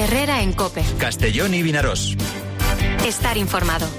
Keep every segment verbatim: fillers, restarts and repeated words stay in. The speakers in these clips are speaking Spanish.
Herrera en COPE. Castellón y Vinaròs. Estar informado.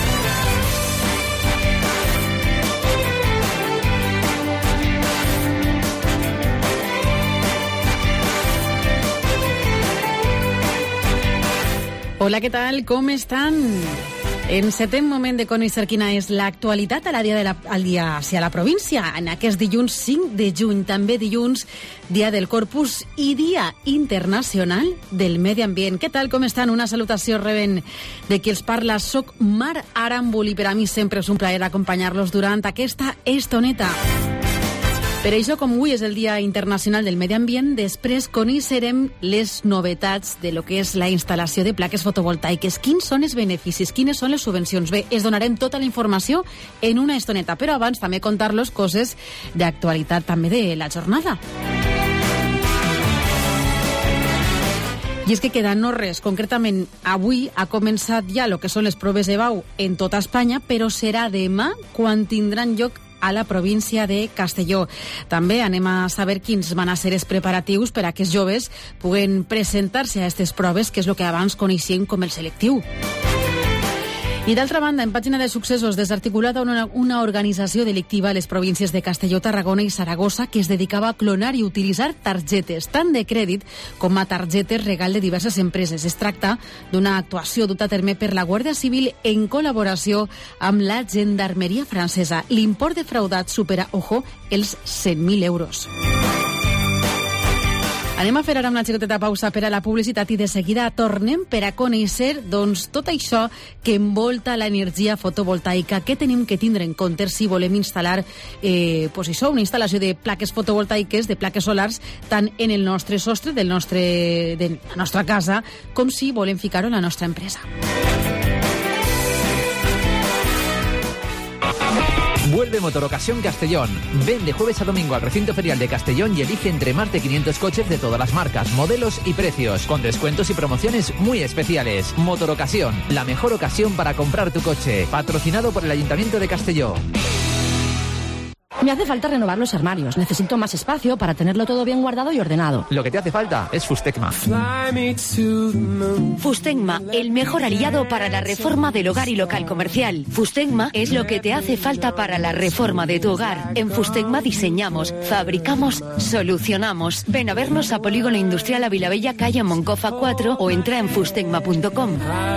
Hola, ¿qué tal? ¿Cómo están? Encetem moment de conèixer quina és l'actualitat a la dia de la, al dia hacia la província. En aquest dilluns cinc de juny, també dilluns, dia del Corpus i dia internacional del medi ambient. Què tal, com estan? Una salutació reben de qui els parla. Soc Mar Arambul i per a mi sempre és un plaer acompanyar-los durant aquesta estoneta. Per això, com avui és el Dia Internacional del Medi Ambient, després coneixerem les novetats de lo que és la instal·lació de plaques fotovoltaiques. Quins són els beneficis? Quines són les subvencions? Bé, es donarem tota la informació en una estoneta, però abans també contar-los coses d'actualitat també de la jornada. I és que queda no res. Concretament, avui ha començat ja el que són les proves de bau en tota Espanya, però serà demà quan tindran lloc a la província de Castelló. També anem a saber quins van a ser els preparatius per a que els joves puguen presentar-se a aquestes proves, que és el que abans coneixíem com el selectiu. I d'altra banda, en pàgina de successos, desarticulada una, una organització delictiva a les províncies de Castelló, Tarragona i Saragossa que es dedicava a clonar i utilitzar targetes, tant de crèdit com a targetes regal de diverses empreses. Es tracta d'una actuació duta a terme per la Guàrdia Civil en col·laboració amb la Gendarmeria francesa. L'import defraudat supera, ojo, els cent mil euros. Anem a fer ara una xicoteta pausa per a la publicitat i de seguida tornem per a conèixer doncs, tot això que envolta l'energia fotovoltaica. Què tenim que tindre en compte si volem instal·lar eh, pues això, una instal·lació de plaques fotovoltaiques, de plaques solars, tant en el nostre sostre del nostre, de la nostra casa, com si volem ficar-ho en la nostra empresa. Vuelve Motorocasión Castellón. Ven de jueves a domingo al recinto ferial de Castellón y elige entre más de quinientos coches de todas las marcas, modelos y precios, con descuentos y promociones muy especiales. Motorocasión, la mejor ocasión para comprar tu coche. Patrocinado por el Ayuntamiento de Castelló. Me hace falta renovar los armarios. Necesito más espacio para tenerlo todo bien guardado y ordenado. Lo que te hace falta es Fustecma. Fustecma, el mejor aliado para la reforma del hogar y local comercial. Fustecma es lo que te hace falta para la reforma de tu hogar. En Fustecma diseñamos, fabricamos, solucionamos. Ven a vernos a Polígono Industrial Avilabella, calle Moncofa cuatro o entra en fustecma punto com.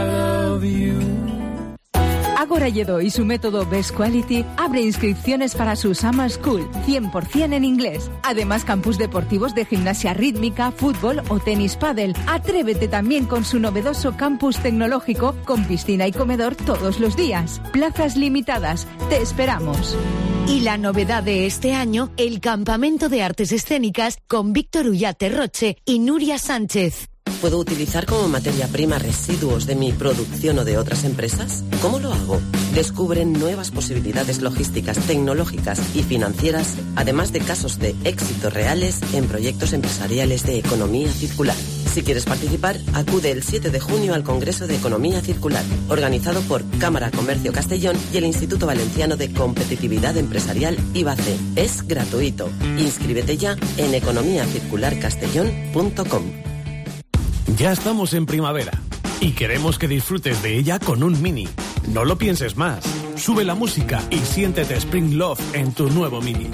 Ágora Lledó y su método Best Quality abre inscripciones para su Summer School, cien por ciento en inglés. Además, campus deportivos de gimnasia rítmica, fútbol o tenis pádel. Atrévete también con su novedoso campus tecnológico con piscina y comedor todos los días. Plazas limitadas. Te esperamos. Y la novedad de este año, el Campamento de Artes Escénicas con Víctor Ullate Roche y Nuria Sánchez. ¿Puedo utilizar como materia prima residuos de mi producción o de otras empresas? ¿Cómo lo hago? Descubren nuevas posibilidades logísticas, tecnológicas y financieras, además de casos de éxito reales en proyectos empresariales de economía circular. Si quieres participar, acude el siete de junio al Congreso de Economía Circular, organizado por Cámara Comercio Castellón y el Instituto Valenciano de Competitividad Empresarial I B A C E. Es gratuito. Inscríbete ya en economía circular castellón punto com. Ya estamos en primavera y queremos que disfrutes de ella con un Mini. No lo pienses más. Sube la música y siéntete Spring Love en tu nuevo Mini.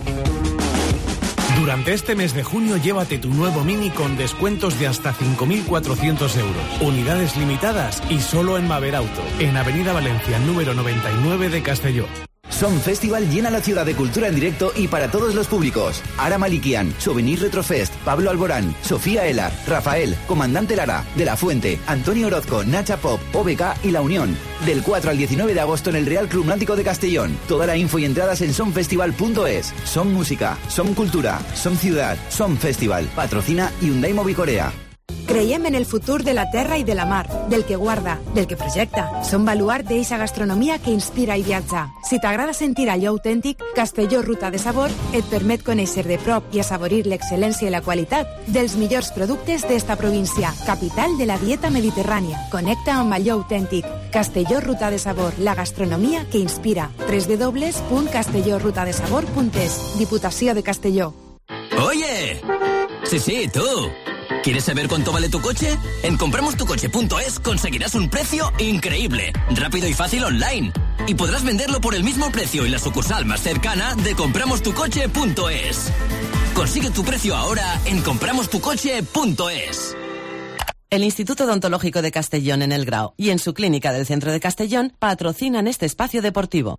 Durante este mes de junio llévate tu nuevo Mini con descuentos de hasta cinco mil cuatrocientos euros. Unidades limitadas y solo en Maver Auto, en Avenida Valencia número noventa y nueve de Castelló. Som Festival llena la ciudad de cultura en directo y para todos los públicos. Ara Malikian, Souvenir Retrofest, Pablo Alborán, Sofía Ela, Rafael, Comandante Lara, De la Fuente, Antonio Orozco, Nacha Pop, O B K y La Unión. Del cuatro al diecinueve de agosto en el Real Club Náutico de Castellón. Toda la info y entradas en somfestival punto es. Som Música, Som Cultura, Som Ciudad, Som Festival. Patrocina Hyundai Mobicorea. Creiem en el futur de la terra i de la mar, del que guarda, del que projecta. Som baluart d'eixa gastronomia que inspira i viatja. Si t'agrada sentir allò autèntic, Castelló Ruta de Sabor et permet conèixer de prop i assaborir l'excel·lència i la qualitat dels millors productes d'esta província, capital de la dieta mediterrània. Connecta amb allò autèntic. Castelló Ruta de Sabor, la gastronomia que inspira. doble u doble u doble u punt castelló ruta de sabor punt es. Diputació de Castelló. ¡Oye! Sí, sí, tú. ¿Quieres saber cuánto vale tu coche? En compramos tu coche punto es conseguirás un precio increíble, rápido y fácil online. Y podrás venderlo por el mismo precio en la sucursal más cercana de compramos tu coche punto es. Consigue tu precio ahora en compramos tu coche punto es. El Instituto Odontológico de Castellón en El Grao y en su clínica del centro de Castellón patrocinan este espacio deportivo.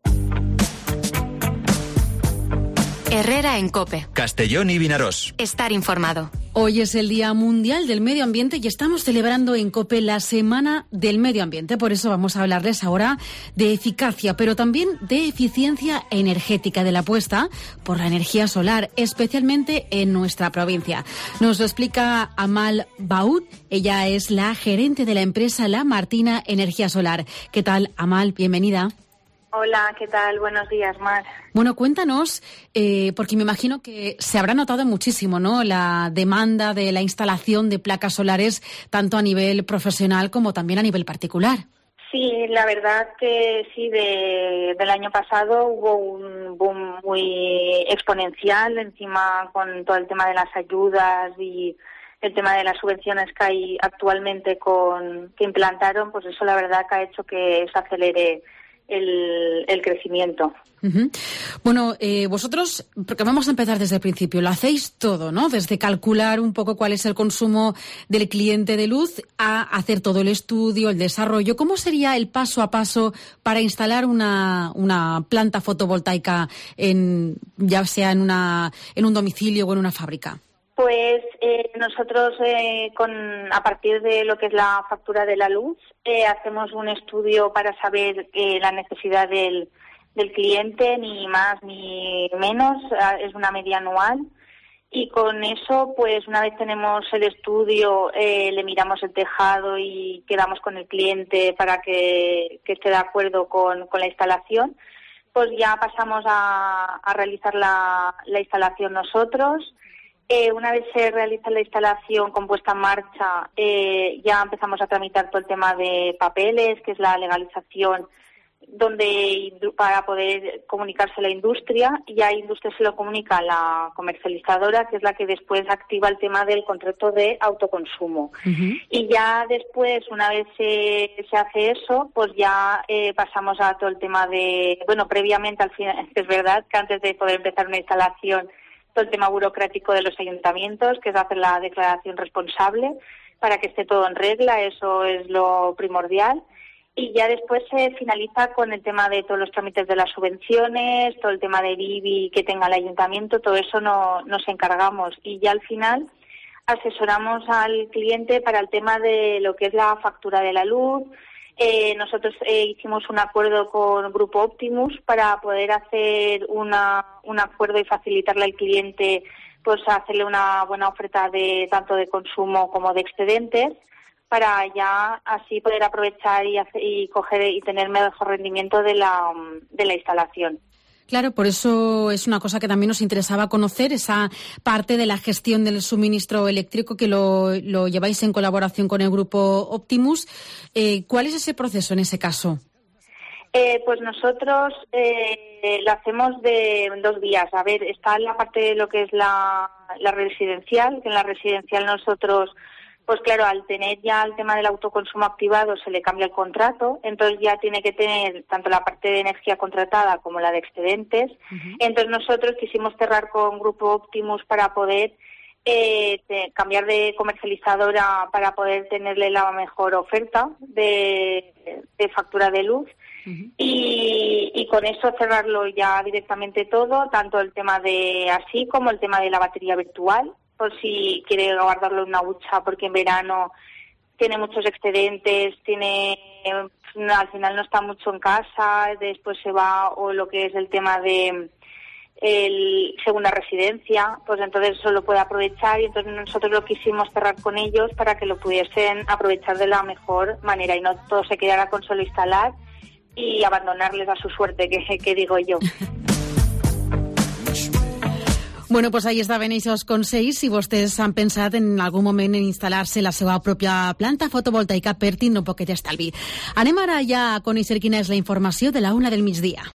Herrera en COPE. Castellón y Vinarós. Estar informado. Hoy es el Día Mundial del Medio Ambiente y estamos celebrando en COPE la Semana del Medio Ambiente. Por eso vamos a hablarles ahora de eficacia, pero también de eficiencia energética, de la apuesta por la energía solar, especialmente en nuestra provincia. Nos lo explica Amal Baud. Ella es la gerente de la empresa La Martina Energía Solar. ¿Qué tal, Amal? Bienvenida. Hola, ¿qué tal? Buenos días, Mar. Bueno, cuéntanos, eh, porque me imagino que se habrá notado muchísimo, ¿no?, la demanda de la instalación de placas solares, tanto a nivel profesional como también a nivel particular. Sí, la verdad que sí, de, del año pasado hubo un boom muy exponencial, encima con todo el tema de las ayudas y el tema de las subvenciones que hay actualmente con que implantaron, pues eso la verdad que ha hecho que se acelere El, el crecimiento. Uh-huh. Bueno, eh, vosotros, porque vamos a empezar desde el principio, lo hacéis todo, ¿no? Desde calcular un poco cuál es el consumo del cliente de luz a hacer todo el estudio, el desarrollo. ¿Cómo sería el paso a paso para instalar una, una planta fotovoltaica, en, ya sea en, una, en un domicilio o en una fábrica? Pues eh, nosotros, eh, con a partir de lo que es la factura de la luz, eh, hacemos un estudio para saber eh, la necesidad del, del cliente, ni más ni menos, es una media anual. Y con eso, pues una vez tenemos el estudio, eh, le miramos el tejado y quedamos con el cliente para que, que esté de acuerdo con, con la instalación, pues ya pasamos a, a realizar la, la instalación nosotros. Eh, una vez se realiza la instalación con puesta en marcha, eh, ya empezamos a tramitar todo el tema de papeles, que es la legalización, donde para poder comunicarse a la industria, y a industria se lo comunica a la comercializadora, que es la que después activa el tema del contrato de autoconsumo. Uh-huh. Y ya después, una vez se, se hace eso, pues ya eh, pasamos a todo el tema de, bueno, previamente al final, es verdad que antes de poder empezar una instalación, todo el tema burocrático de los ayuntamientos, que es hacer la declaración responsable para que esté todo en regla, eso es lo primordial. Y ya después se finaliza con el tema de todos los trámites de las subvenciones, todo el tema del I B I que tenga el ayuntamiento, todo eso no, nos encargamos. Y ya al final asesoramos al cliente para el tema de lo que es la factura de la luz. Eh, nosotros eh, hicimos un acuerdo con Grupo Optimus para poder hacer una, un acuerdo y facilitarle al cliente, pues hacerle una buena oferta de tanto de consumo como de excedentes, para ya así poder aprovechar y, hacer, y coger y tener mejor rendimiento de la, de la instalación. Claro, por eso es una cosa que también nos interesaba conocer, esa parte de la gestión del suministro eléctrico que lo, lo lleváis en colaboración con el Grupo Optimus. Eh, ¿Cuál es ese proceso en ese caso? Eh, pues nosotros eh, lo hacemos de dos vías. A ver, está la parte de lo que es la, la residencial, que en la residencial nosotros, pues claro, al tener ya el tema del autoconsumo activado se le cambia el contrato, entonces ya tiene que tener tanto la parte de energía contratada como la de excedentes. Uh-huh. Entonces nosotros quisimos cerrar con Grupo Optimus para poder eh, de, cambiar de comercializadora para poder tenerle la mejor oferta de, de factura de luz. Uh-huh. y, y con eso cerrarlo ya directamente todo, tanto el tema de así como el tema de la batería virtual, por si quiere guardarlo en una hucha porque en verano tiene muchos excedentes, tiene al final no está mucho en casa, después se va, o lo que es el tema de el segunda residencia, pues entonces eso lo puede aprovechar, y entonces nosotros lo quisimos cerrar con ellos para que lo pudiesen aprovechar de la mejor manera y no todo se quedara con solo instalar y abandonarles a su suerte, que, que digo yo. Bueno, pues ahí estaven esos consells. Si vostès han pensat en algun moment en instal·lar-se la seva pròpia planta fotovoltaica per tindre un poquet d'estalvi. Anem ara ja a conèixer quina és la informació de la una del migdia.